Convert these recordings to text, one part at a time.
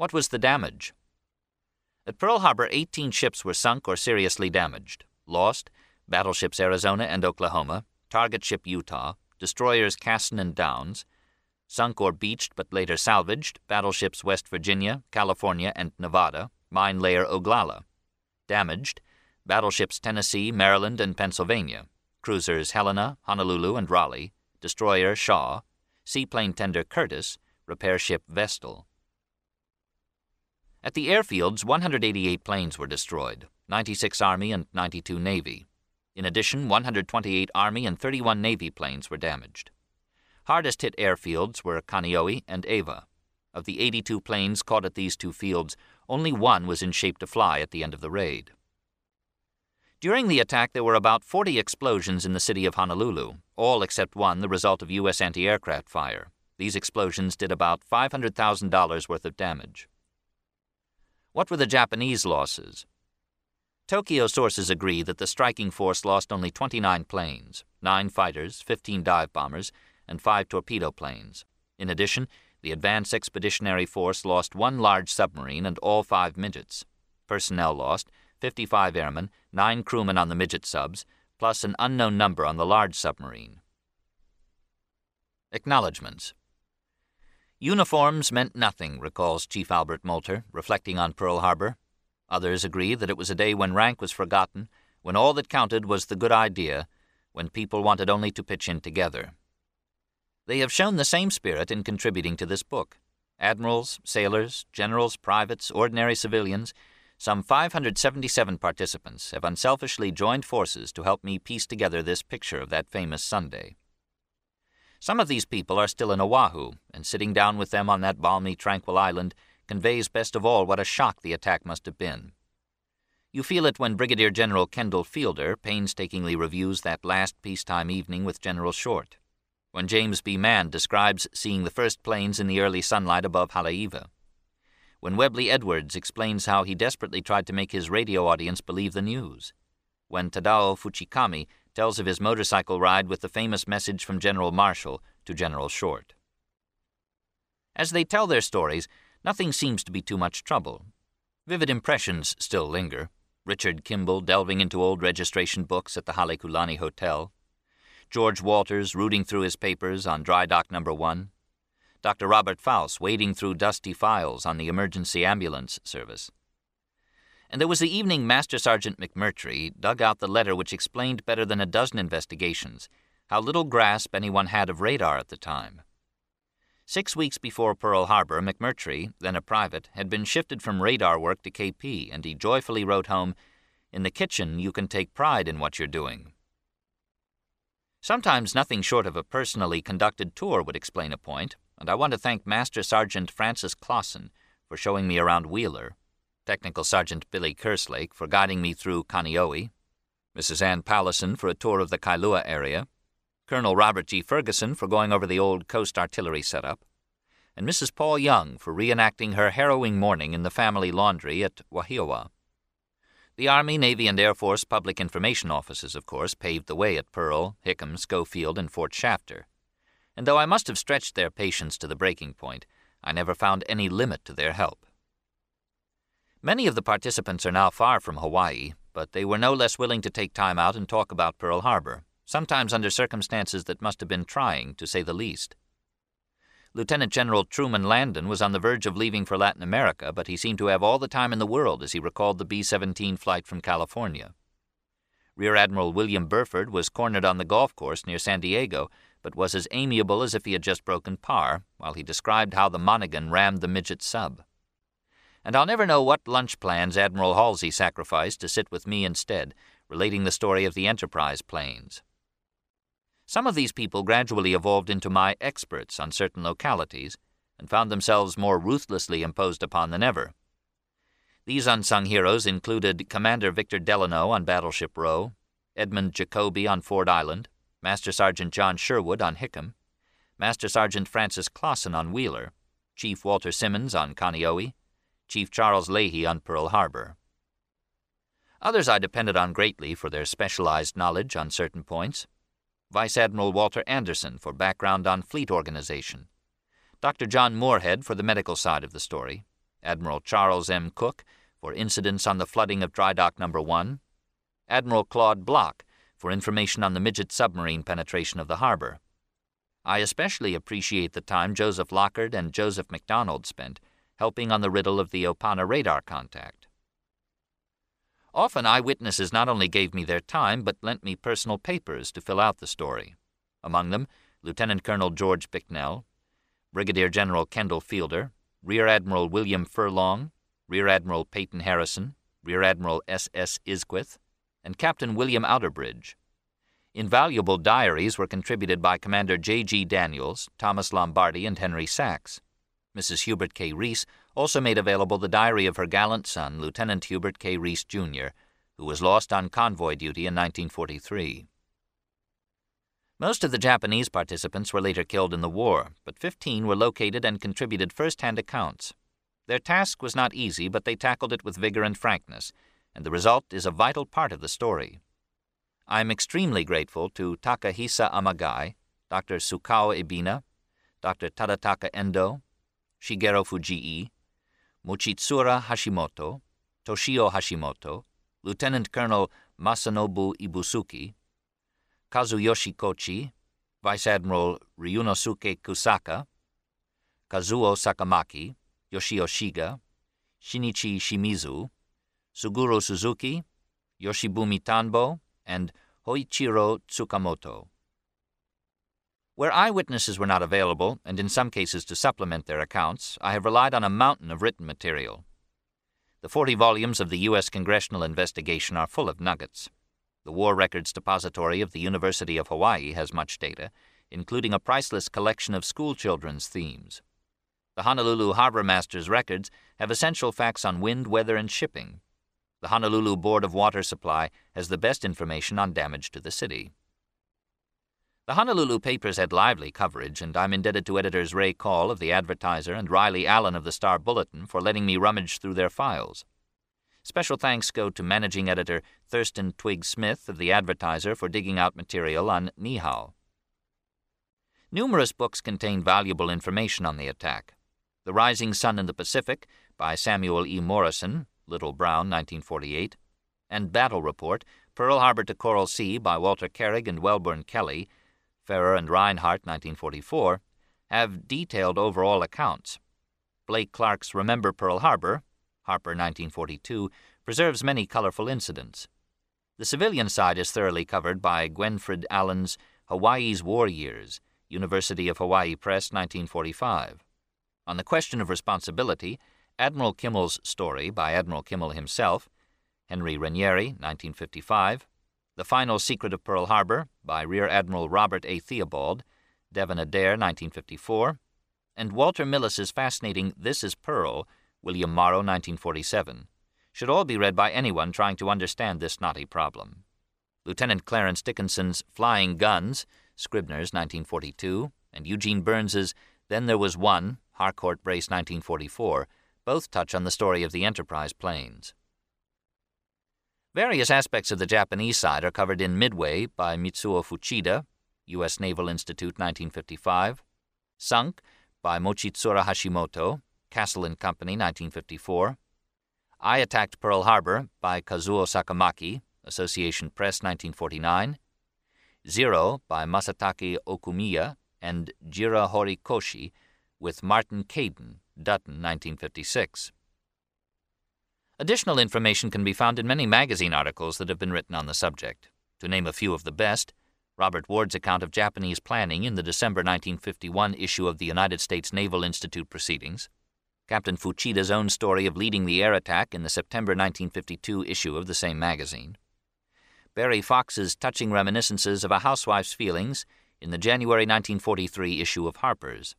What was the damage? At Pearl Harbor, 18 ships were sunk or seriously damaged. Lost: battleships Arizona and Oklahoma, target ship Utah, destroyers Cassin and Downs. Sunk or beached but later salvaged: battleships West Virginia, California, and Nevada, mine layer Oglala. Damaged: battleships Tennessee, Maryland, and Pennsylvania, cruisers Helena, Honolulu, and Raleigh, destroyer Shaw, seaplane tender Curtis, repair ship Vestal. At the airfields, 188 planes were destroyed, 96 Army and 92 Navy. In addition, 128 Army and 31 Navy planes were damaged. Hardest hit airfields were Kaneohe and Ava. Of the 82 planes caught at these two fields, only one was in shape to fly at the end of the raid. During the attack, there were about 40 explosions in the city of Honolulu, all except one the result of U.S. anti-aircraft fire. These explosions did about $500,000 worth of damage. What were the Japanese losses? Tokyo sources agree that the striking force lost only 29 planes, 9 fighters, 15 dive bombers, and 5 torpedo planes. In addition, the Advanced Expeditionary Force lost 1 large submarine and all 5 midgets. Personnel lost: 55 airmen, 9 crewmen on the midget subs, plus an unknown number on the large submarine. Acknowledgments. Uniforms meant nothing, recalls Chief Albert Moulter, reflecting on Pearl Harbor. Others agree that it was a day when rank was forgotten, when all that counted was the good idea, when people wanted only to pitch in together. They have shown the same spirit in contributing to this book. Admirals, sailors, generals, privates, ordinary civilians, some 577 participants have unselfishly joined forces to help me piece together this picture of that famous Sunday. Some of these people are still in Oahu, and sitting down with them on that balmy, tranquil island conveys best of all what a shock the attack must have been. You feel it when Brigadier General Kendall Fielder painstakingly reviews that last peacetime evening with General Short, when James B. Mann describes seeing the first planes in the early sunlight above Haleiwa, when Webley Edwards explains how he desperately tried to make his radio audience believe the news, when Tadao Fuchikami tells of his motorcycle ride with the famous message from General Marshall to General Short. As they tell their stories, nothing seems to be too much trouble. Vivid impressions still linger. Richard Kimball delving into old registration books at the Halekulani Hotel, George Walters rooting through his papers on Dry Dock No. 1, Dr. Robert Faust wading through dusty files on the emergency ambulance service. And there was the evening Master Sergeant McMurtry dug out the letter which explained better than a dozen investigations how little grasp anyone had of radar at the time. 6 weeks before Pearl Harbor, McMurtry, then a private, had been shifted from radar work to KP, and he joyfully wrote home, "In the kitchen you can take pride in what you're doing." Sometimes nothing short of a personally conducted tour would explain a point, and I want to thank Master Sergeant Francis Clausen for showing me around Wheeler, Technical Sergeant Billy Kerslake for guiding me through Kaneohe, Mrs. Ann Pallison for a tour of the Kailua area, Colonel Robert G. Ferguson for going over the old Coast Artillery setup, and Mrs. Paul Young for reenacting her harrowing morning in the family laundry at Wahiawa. The Army, Navy, and Air Force public information offices, of course, paved the way at Pearl, Hickam, Schofield, and Fort Shafter, and though I must have stretched their patience to the breaking point, I never found any limit to their help. Many of the participants are now far from Hawaii, but they were no less willing to take time out and talk about Pearl Harbor, sometimes under circumstances that must have been trying, to say the least. Lieutenant General Truman Landon was on the verge of leaving for Latin America, but he seemed to have all the time in the world as he recalled the B-17 flight from California. Rear Admiral William Burford was cornered on the golf course near San Diego, but was as amiable as if he had just broken par, while he described how the Monaghan rammed the midget sub. And I'll never know what lunch plans Admiral Halsey sacrificed to sit with me instead, relating the story of the Enterprise planes. Some of these people gradually evolved into my experts on certain localities and found themselves more ruthlessly imposed upon than ever. These unsung heroes included Commander Victor Delano on Battleship Row, Edmund Jacoby on Ford Island, Master Sergeant John Sherwood on Hickam, Master Sergeant Francis Clausen on Wheeler, Chief Walter Simmons on Kaneohe, Chief Charles Leahy on Pearl Harbor. Others I depended on greatly for their specialized knowledge on certain points. Vice Admiral Walter Anderson for background on fleet organization, Dr. John Moorhead for the medical side of the story, Admiral Charles M. Cook for incidents on the flooding of Dry Dock No. 1, Admiral Claude Block for information on the midget submarine penetration of the harbor. I especially appreciate the time Joseph Lockard and Joseph McDonald spent helping on the riddle of the Opana radar contact. Often eyewitnesses not only gave me their time, but lent me personal papers to fill out the story. Among them, Lieutenant Colonel George Bicknell, Brigadier General Kendall Fielder, Rear Admiral William Furlong, Rear Admiral Peyton Harrison, Rear Admiral S.S. Isquith, and Captain William Outerbridge. Invaluable diaries were contributed by Commander J.G. Daniels, Thomas Lombardi, and Henry Sachs. Mrs. Hubert K. Reese also made available the diary of her gallant son, Lieutenant Hubert K. Reese, Jr., who was lost on convoy duty in 1943. Most of the Japanese participants were later killed in the war, but 15 were located and contributed first-hand accounts. Their task was not easy, but they tackled it with vigor and frankness, and the result is a vital part of the story. I am extremely grateful to Takahisa Amagai, Dr. Sukao Ebina, Dr. Tadataka Endo, Shigeru Fujii, Mochitsura Hashimoto, Toshio Hashimoto, Lieutenant Colonel Masanobu Ibusuki, Kazuyoshi Kochi, Vice Admiral Ryunosuke Kusaka, Kazuo Sakamaki, Yoshio Shiga, Shinichi Shimizu, Suguro Suzuki, Yoshibumi Tanbo, and Hoichiro Tsukamoto. Where eyewitnesses were not available, and in some cases to supplement their accounts, I have relied on a mountain of written material. The 40 volumes of the U.S. Congressional Investigation are full of nuggets. The War Records Depository of the University of Hawaii has much data, including a priceless collection of schoolchildren's themes. The Honolulu Harbor Master's records have essential facts on wind, weather, and shipping. The Honolulu Board of Water Supply has the best information on damage to the city. The Honolulu papers had lively coverage, and I'm indebted to editors Ray Call of the Advertiser and Riley Allen of the Star Bulletin for letting me rummage through their files. Special thanks go to managing editor Thurston Twigg Smith of the Advertiser for digging out material on Nihao. Numerous books contain valuable information on the attack. The Rising Sun in the Pacific by Samuel E. Morrison, Little Brown, 1948, and Battle Report, Pearl Harbor to Coral Sea by Walter Carrig and Welborn Kelly, Ferrer and Reinhardt, 1944, have detailed overall accounts. Blake Clark's Remember Pearl Harbor, Harper, 1942, preserves many colorful incidents. The civilian side is thoroughly covered by Gwenfred Allen's Hawaii's War Years, University of Hawaii Press, 1945. On the question of responsibility, Admiral Kimmel's story by Admiral Kimmel himself, Henry Ranieri, 1955, The Final Secret of Pearl Harbor by Rear Admiral Robert A. Theobald, Devon Adair, 1954, and Walter Millis's fascinating This is Pearl, William Morrow, 1947, should all be read by anyone trying to understand this knotty problem. Lieutenant Clarence Dickinson's Flying Guns, Scribner's, 1942, and Eugene Burns's Then There Was One, Harcourt Brace, 1944, both touch on the story of the Enterprise planes. Various aspects of the Japanese side are covered in Midway by Mitsuo Fuchida, U.S. Naval Institute, 1955, Sunk by Mochitsura Hashimoto, Castle and Company, 1954, I Attacked Pearl Harbor by Kazuo Sakamaki, Association Press, 1949, Zero by Masatake Okumiya and Jira Horikoshi with Martin Caden, Dutton, 1956. Additional information can be found in many magazine articles that have been written on the subject. To name a few of the best, Robert Ward's account of Japanese planning in the December 1951 issue of the United States Naval Institute Proceedings, Captain Fuchida's own story of leading the air attack in the September 1952 issue of the same magazine, Barry Fox's touching reminiscences of a housewife's feelings in the January 1943 issue of Harper's.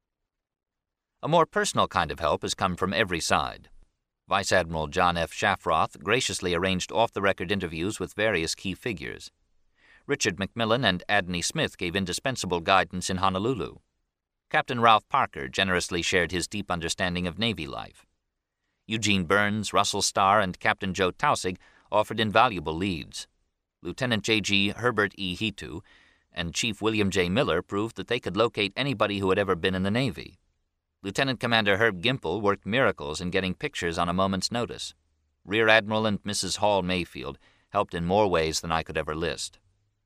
A more personal kind of help has come from every side. Vice Admiral John F. Shafroth graciously arranged off-the-record interviews with various key figures. Richard McMillan and Adney Smith gave indispensable guidance in Honolulu. Captain Ralph Parker generously shared his deep understanding of Navy life. Eugene Burns, Russell Starr, and Captain Joe Tausig offered invaluable leads. Lieutenant J.G. Herbert E. Hitu and Chief William J. Miller proved that they could locate anybody who had ever been in the Navy. Lieutenant Commander Herb Gimple worked miracles in getting pictures on a moment's notice. Rear Admiral and Mrs. Hall Mayfield helped in more ways than I could ever list.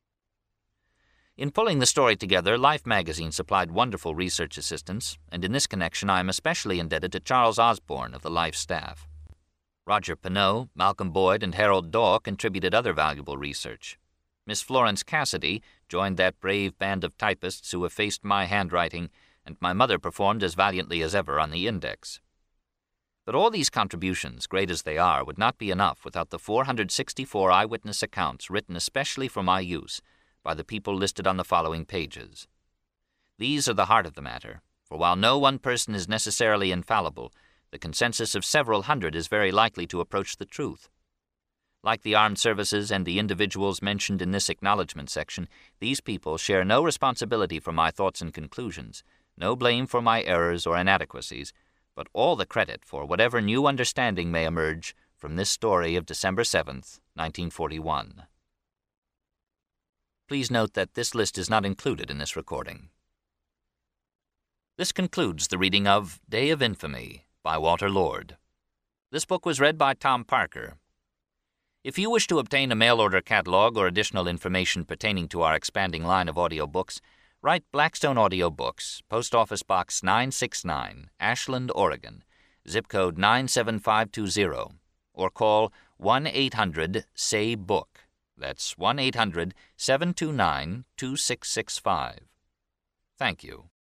In pulling the story together, Life magazine supplied wonderful research assistance, and in this connection I am especially indebted to Charles Osborne of the Life staff. Roger Pineau, Malcolm Boyd, and Harold Daw contributed other valuable research. Miss Florence Cassidy joined that brave band of typists who effaced my handwriting, and my mother performed as valiantly as ever on the index. But all these contributions, great as they are, would not be enough without the 464 eyewitness accounts written especially for my use by the people listed on the following pages. These are the heart of the matter, for while no one person is necessarily infallible, the consensus of several hundred is very likely to approach the truth. Like the armed services and the individuals mentioned in this acknowledgment section, these people share no responsibility for my thoughts and conclusions, no blame for my errors or inadequacies, but all the credit for whatever new understanding may emerge from this story of December 7th, 1941. Please note that this list is not included in this recording. This concludes the reading of Day of Infamy by Walter Lord. This book was read by Tom Parker. If you wish to obtain a mail-order catalog or additional information pertaining to our expanding line of audiobooks, write Blackstone Audio Books, Post Office Box 969, Ashland, Oregon, zip code 97520, or call 1-800-SAY-BOOK. That's 1-800-729-2665. Thank you.